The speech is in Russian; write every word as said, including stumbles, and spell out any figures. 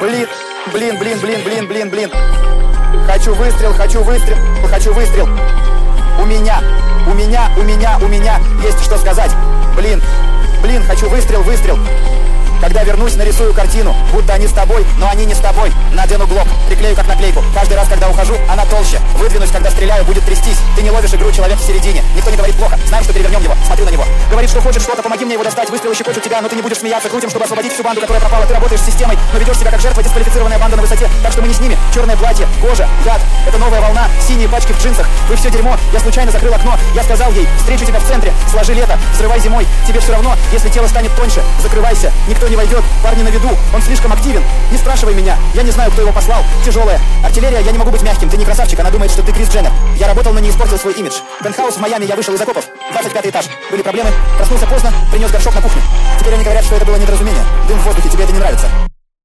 Блин, блин, блин, блин, блин, блин, блин. Хочу выстрел, хочу выстрел, хочу выстрел. У меня, у меня, у меня, у меня есть что сказать. Блин, блин, хочу выстрел, выстрел. Когда вернусь, нарисую картину, будто они с тобой, но они не с тобой. Надену глок, приклею как наклейку. Каждый раз, когда ухожу, она толще. Выдвинусь, когда стреляю, будет трястись. Ты не ловишь игру, человек в середине. Никто не говорит плохо, знаем, что перевернем его. Смотрю на него. Говорит, что хочет что-то, помоги мне его достать. Выстрелы щекочут тебя, но ты не будешь смеяться. Крутим, чтобы освободить всю банду, которая пропала. Ты работаешь с системой, но ведешь себя как жертва, дисквалифицированная банда на высоте. Так что мы не с ними. Черное платье, кожа, яд. Это новая волна, синие пачки в джинсах. Вы все дерьмо, я случайно закрыл окно. Я сказал ей, встречу тебя в центре. Сложи лето, взрывай зимой. Тебе все равно, если тело станет тоньше. Закрывайся, никто не войдет. Парни на виду, он слишком активен. Не спрашивай меня, я не знаю, кто его послал. Тяжелая артиллерия, я не могу быть мягким. Ты не красавчик, она думает, что ты Крис Дженнер. Я работал, но не испортил свой имидж. Пентхаус в Майами, я вышел из окопов. двадцать пятый этаж. Были проблемы, проснулся поздно, принес горшок на кухню. Теперь они говорят, что это было недоразумение. Дым в воздухе, тебе это не нравится.